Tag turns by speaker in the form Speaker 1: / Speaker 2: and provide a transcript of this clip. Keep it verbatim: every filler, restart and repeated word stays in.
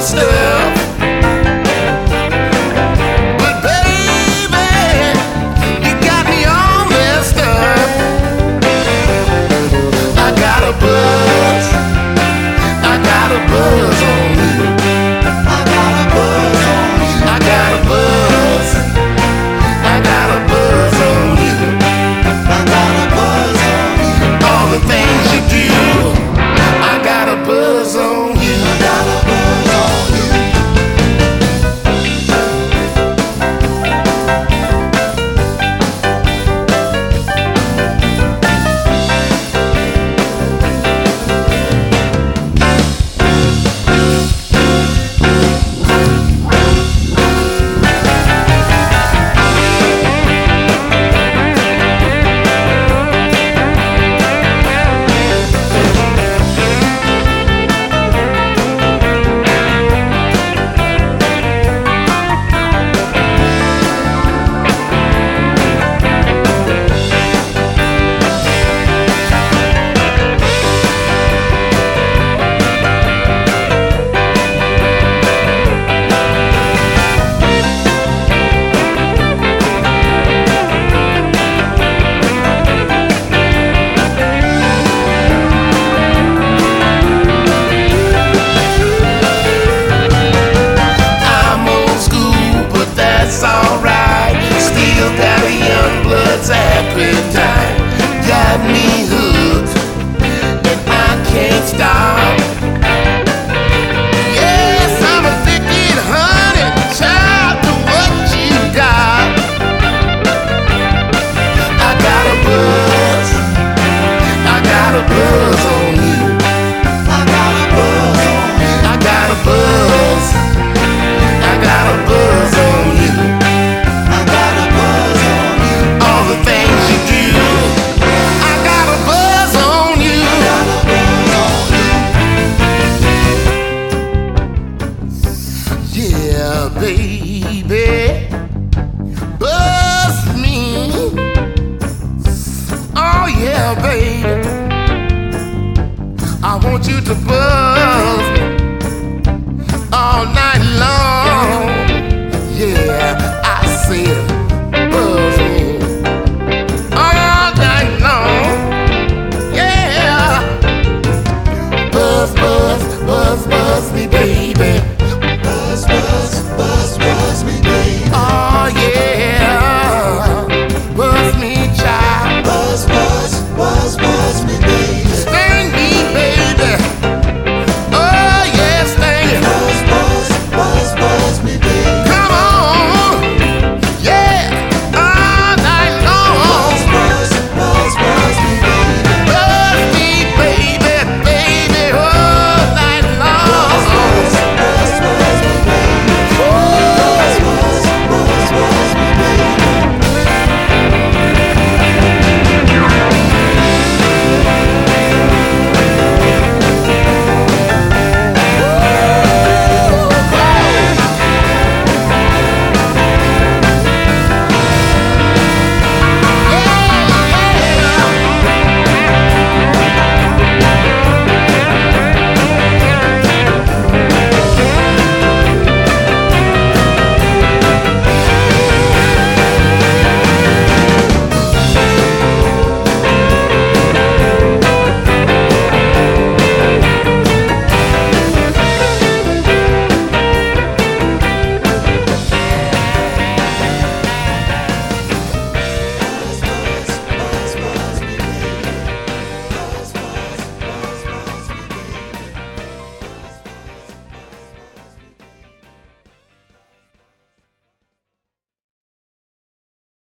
Speaker 1: stuff. But baby, you got me all messed up. I got a buzz, I got a buzz on you. I got a buzz on you. I got a buzz, I got a buzz on you. I got a buzz on you. All the things you do, I got a buzz on you. I got a buzz on you. Appetite got me hooked, and I can't stop. Yes, I'm addicted, honey, child, to what you got. I got a buzz, I got a buzz on you. I got a buzz on you. I got a buzz, I got a buzz on you. I got a buzz on you. All the things you do, I got a buzz on you. I got a buzz on you. Yeah, baby, buzz me. Oh yeah, baby, I want you to buzz